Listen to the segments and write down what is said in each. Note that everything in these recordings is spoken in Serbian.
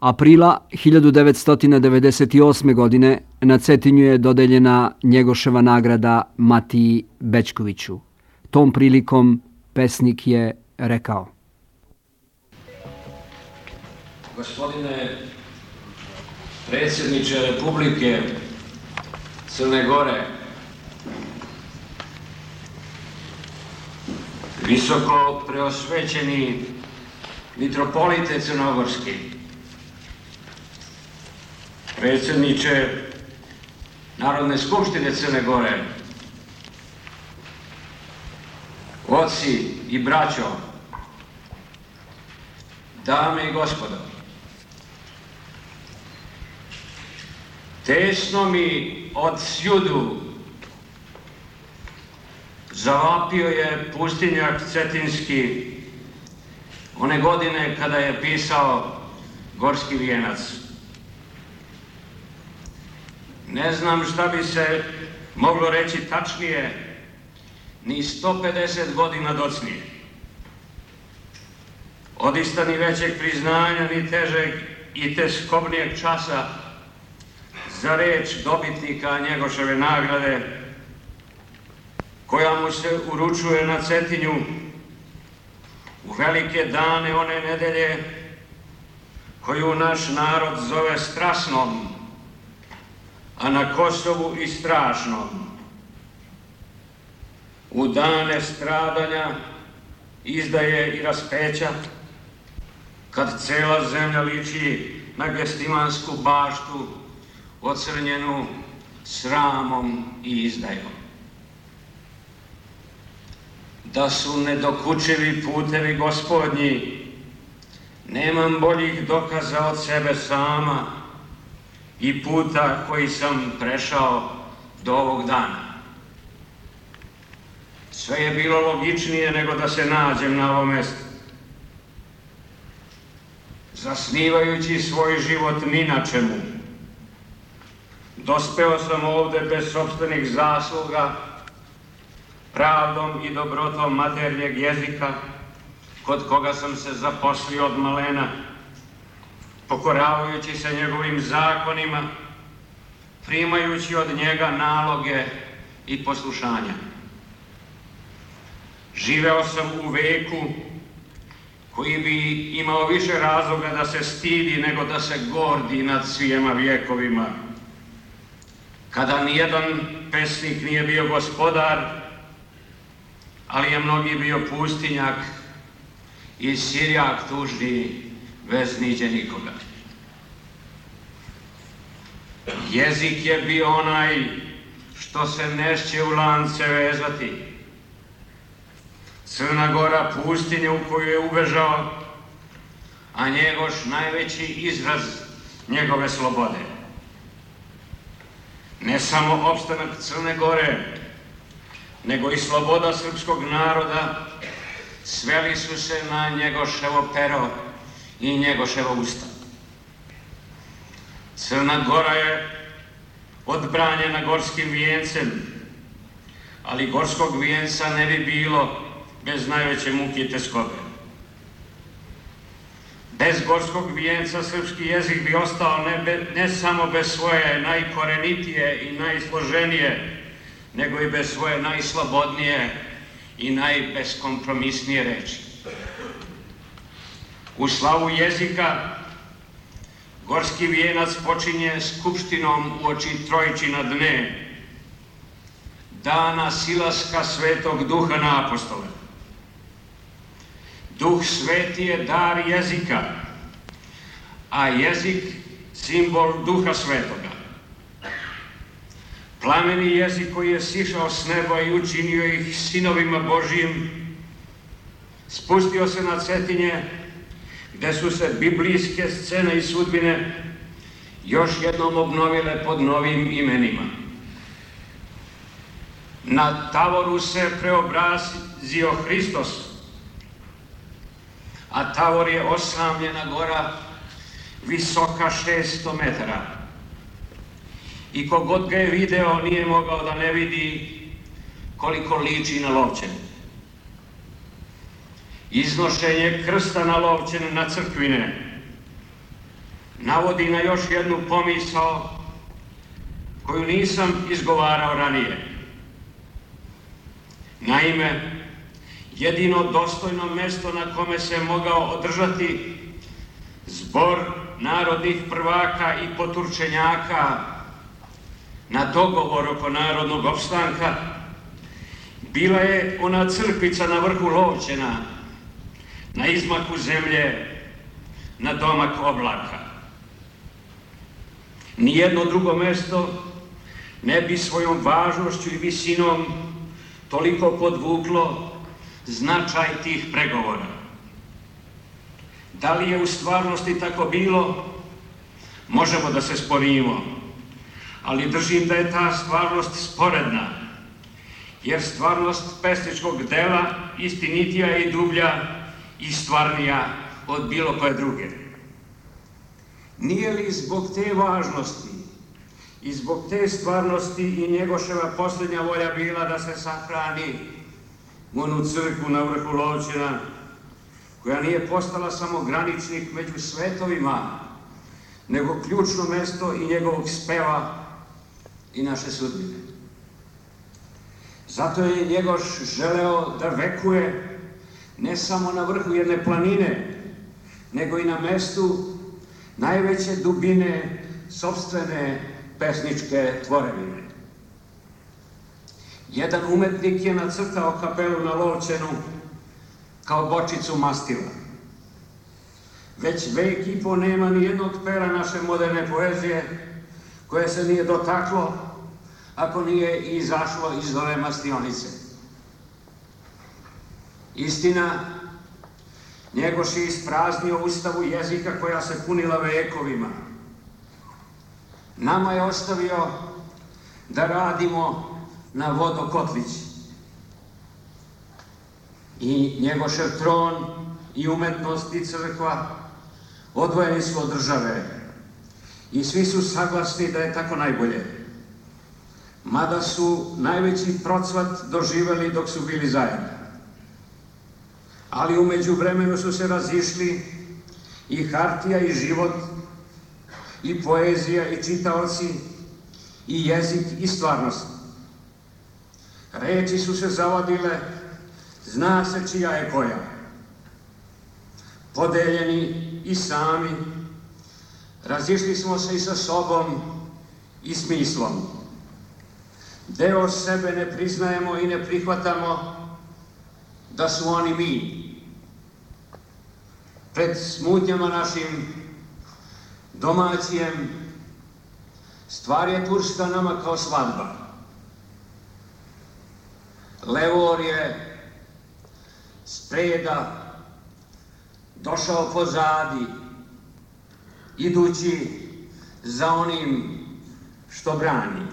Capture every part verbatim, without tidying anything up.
Aprila hiljadu devetsto devedeset osme. godine na Cetinju je dodeljena Njegoševa nagrada Matiji Bećkoviću. Tom prilikom pesnik je rekao: Gospodine predsjedniče Republike Crne Gore, visoko preosvećeni mitropolite crnogorski, predsjedniče Narodne skupštine Crne Gore, oci i braćo, dame i gospodo, tesno mi od sjudu zavapio je pustinjak cetinski one godine kada je pisao Gorski vijenac. Ne znam šta bi se moglo reći tačnije, ni sto pedeset godina docnije. Odista ni većeg priznanja, ni težeg i teskobnijeg časa za reč dobitnika Njegoševe nagrade, koja mu se uručuje na Cetinju u velike dane one nedelje koju naš narod zove strasnom, a na Kosovu i strašnom. U dane stradanja, izdaje i raspeća, kad cela zemlja liči na Gestimansku baštu ocrnjenu sramom i izdajom. Da su nedokučivi putevi gospodnji, nemam boljih dokaza od sebe sama i puta koji sam prešao do ovog dana. Sve je bilo logičnije nego da se nađem na ovom mjestu. Zasnivajući svoj život ni na čemu, dospeo sam ovde bez sopstvenih zasluga, pravdom i dobrotom maternjeg jezika, kod koga sam se zaposlio od malena, pokoravajući se njegovim zakonima, primajući od njega naloge i poslušanja. Živeo sam u veku koji bi imao više razloga da se stidi nego da se gordi nad svijema vjekovima, kada nijedan pesnik nije bio gospodar, ali je mnogi bio pustinjak i sirjak tužni bez niđe nikoga. Jezik je bio onaj što se nešće u lance vezati. Crna Gora pustinja u koju je ubežao, a Njegoš najveći izraz njegove slobode. Ne samo opstanak Crne Gore, nego i sloboda srpskog naroda sveli su se na Njegoševo pero i Njegoševo usta. Crna Gora je odbranjena Gorskim vijencem, ali Gorskog vijenca ne bi bilo bez najveće muke i teskobe. Bez Gorskog vijenca srpski jezik bi ostao ne, be, ne samo bez svoje najkorenitije i najsloženije, nego i bez svoje najslobodnije i najbeskompromisnije reči. U slavu jezika Gorski vijenac počinje skupštinom uoči Trojčina dne, dana silaska Svetog Duha na apostole. Duh Sveti je dar jezika, a jezik simbol Duha Svetoga. Plameni jezik koji je sišao s neba i učinio ih sinovima Božijim, spustio se na Cetinje, gde su se biblijske scene i sudbine još jednom obnovile pod novim imenima. Na Tavoru se preobrazio Hristos, a Tavor je osamljena gora visoka šesto metara. I kogod ga je video nije mogao da ne vidi koliko liči na Lovćen. Iznošenje krsta na Lovćen na crkvine navodi na još jednu pomisao koju nisam izgovarao ranije. Naime, jedino dostojno mesto na kome se mogao održati zbor narodnih prvaka i poturčenjaka na dogovor oko narodnog opstanka bila je ona crkvica na vrhu Lovćena, na izmaku zemlje, na domak oblaka. Nijedno drugo mesto ne bi svojom važnošću i visinom toliko podvuklo značaj tih pregovora. Da li je u stvarnosti tako bilo, možemo da se sporimo, ali držim da je ta stvarnost sporedna, jer stvarnost pesničkog dela istinitija i dublja i stvarnija od bilo koje druge. Nije li zbog te važnosti i zbog te stvarnosti i Njegoševa posljednja volja bila da se sahrani u onu crkvu na vrhu Lovćena, koja nije postala samo graničnik među svetovima, nego ključno mesto i njegovog speva i naše sudbine. Zato je Njegoš želeo da vekuje ne samo na vrhu jedne planine, nego i na mestu najveće dubine sopstvene pesničke tvorevine. Jedan umetnik je nacrtao kapelu na Lovćenu kao bočicu mastila. Već vek i po nema ni jednog pera naše moderne poezije koje se nije dotaklo ako nije izašlo iz ove mastionice. Istina, Njegoš je ispraznio ustavu jezika koja se punila vekovima. Nama je ostavio da radimo na vodokotlići. I Njegošev tron i umetnost i crkva odvojeni su od države i svi su saglasni da je tako najbolje. Mada su najveći procvat doživeli dok su bili zajedno. Ali u međuvremenu su se razišli i hartija i život, i poezija i čitaoci, i jezik i stvarnost. Reči su se zavadile, zna se čija je koja. Podeljeni i sami, razišli smo se i sa sobom i smislom. Deo sebe ne priznajemo i ne prihvatamo da su oni mi. Pred smutnjama našim domaćijem stvar je turska nama kao svadba. Levor je spreda došao pozadi, idući za onim što brani.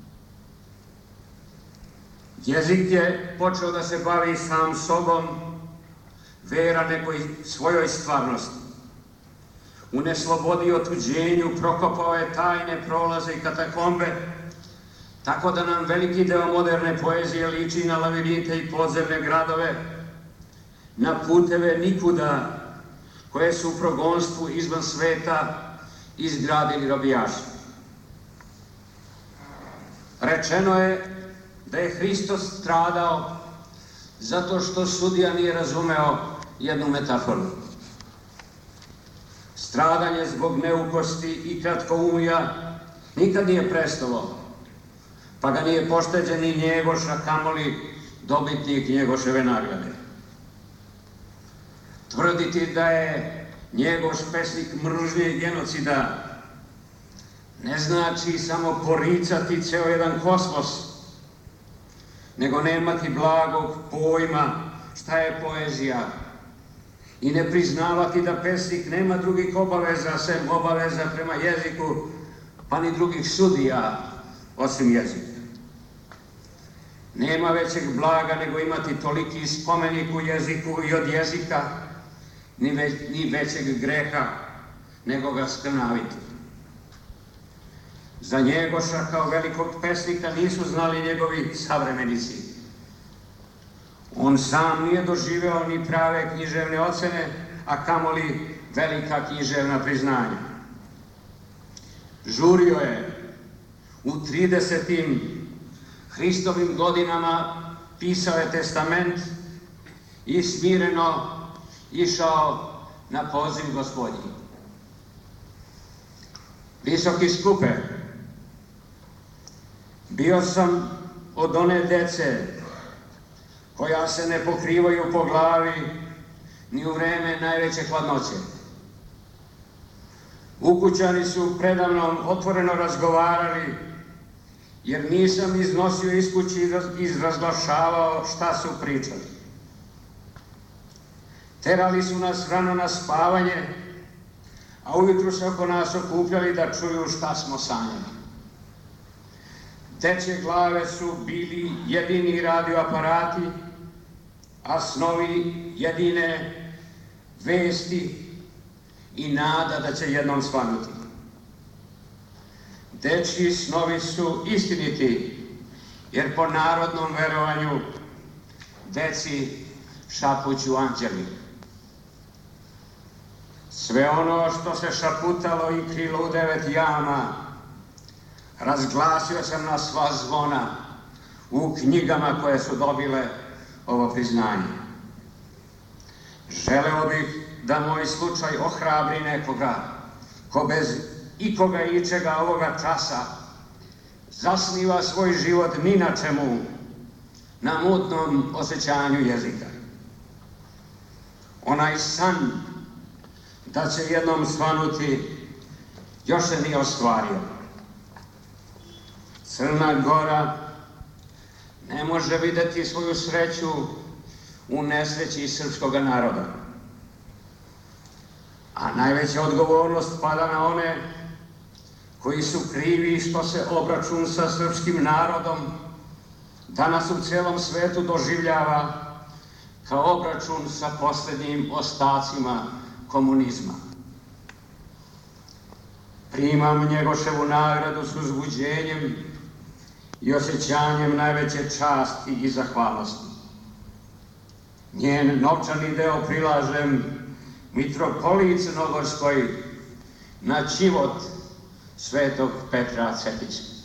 Jezik je počeo da se bavi sam sobom, vera nekoj svojoj stvarnosti. U neslobodi i otuđenju prokopao je tajne prolaze i katakombe, tako da nam veliki deo moderne poezije liči na lavirinte i podzemne gradove, na puteve nikuda, koje su u progonstvu izvan sveta izgradili robijaši. Rečeno je da je Hristos stradao zato što sudija nije razumeo jednu metaforu. Stradanje zbog neukosti i kratkoumija nikad nije prestalo, pa ga nije pošteđen ni Njegoš, a kamoli dobitnik Njegoševe nagrade. Tvrditi da je Njegoš pesnik mržnje i genocida ne znači samo poricati ceo jedan kosmos, nego nemati blagog pojma šta je poezija i ne priznavati da pesnik nema drugih obaveza sem obaveza prema jeziku, pa ni drugih sudija osim jezika. Nema većeg blaga nego imati toliki spomenik u jeziku i od jezika, ni, već, ni većeg greha nego ga skrnaviti. Za Njegoša kao velikog pesnika nisu znali njegovi savremenici. On sam nije doživeo ni prave književne ocene, a kamoli velika književna priznanja. Žurio je u tridesetim Hristovim godinama, pisao je testament i smireno išao na poziv Gospodnji. Visoki skupe, bio sam od one dece koja se ne pokrivaju po glavi ni u vreme najveće hladnoće. Ukućani su predamnom otvoreno razgovarali, jer nisam iznosio iz kući i izrazglašavao šta su pričali. Terali su nas rano na spavanje, a ujutru se oko nas okupljali da čuju šta smo sanjali. Dečje glave su bili jedini radioaparati, a snovi jedine vesti i nada da će jednom svanuti. Dečji snovi su istiniti, jer po narodnom verovanju deci šapuću anđeli. Sve ono što se šaputalo i krilo u devet jama, razglasio sam na sva zvona u knjigama koje su dobile ovo priznanje. Želeo bih da moj slučaj ohrabri nekoga ko bez ikoga i ičega ovoga časa zasniva svoj život ni na čemu, na mutnom osjećanju jezika. Onaj san da će jednom svanuti još se nije ostvario. Crna Gora ne može videti svoju sreću u nesreći srpskog naroda. A najveća odgovornost pada na one koji su krivi što se obračun sa srpskim narodom danas u celom svetu doživljava kao obračun sa posljednjim ostacima komunizma. Primam Njegoševu nagradu s uzbuđenjem i osjećanjem najveće časti i zahvalnosti. Njen novčani deo prilažem mitropoliji Crnogorskoj na čivot svetog Petra Cetića.